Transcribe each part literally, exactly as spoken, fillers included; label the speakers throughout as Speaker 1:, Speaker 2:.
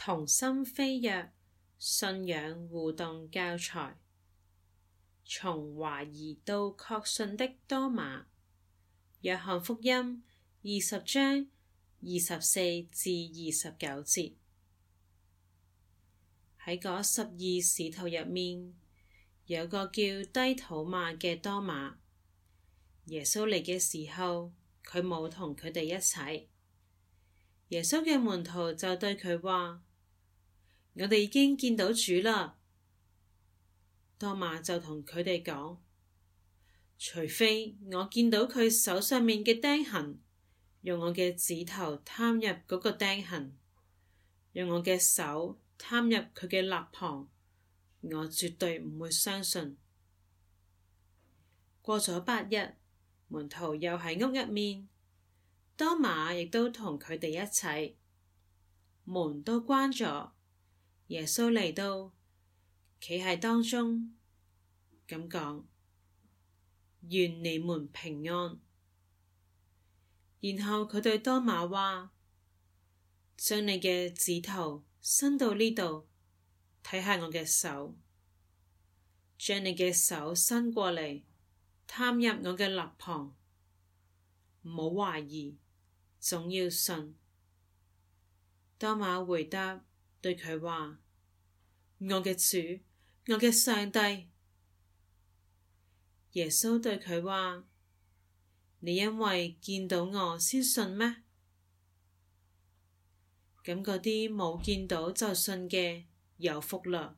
Speaker 1: 同心飛躍信仰互動教材，從懷疑到確信的多馬。約翰福音二十章二十四至二十九節。喺嗰十二使徒入面，有個叫低土馬嘅多馬。耶穌嚟嘅時候，佢冇同佢哋一齊。耶穌嘅門徒就對佢話：我哋已經見到主啦。多馬就同佢哋講：除非我見到佢手上面嘅釘痕，用我嘅指頭探入嗰個釘痕，用我嘅手探入佢嘅肋旁，我絕對唔會相信。過咗八日，門徒又喺屋入面，多馬亦都同佢哋一齊，門都關咗。耶穌嚟到，企喺當中，咁講：願你們平安。然後佢對多馬話：將你嘅指頭伸到呢度，睇下我嘅手；將你嘅手伸過嚟，探入我嘅肋旁。唔好懷疑，總要信。多馬回答對佢話：我嘅主，我嘅上帝。耶穌對佢話：你因為見到我先信咩？咁嗰啲冇見到就信嘅有福啦。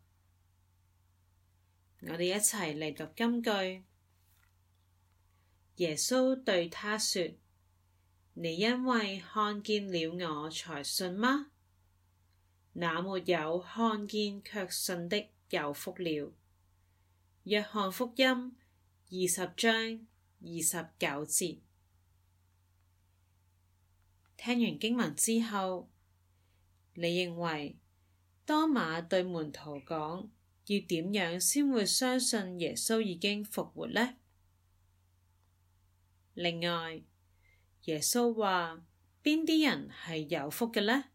Speaker 1: 我哋一齊嚟讀金句。耶穌對他說：你因為看見了我才信嗎？那沒有看見卻信的有福了。約翰福音二十章二十九節。聽完經文之後，你認為多馬對門徒講要點樣先會相信耶穌已經復活呢？另外，耶穌話邊啲人係有福嘅呢？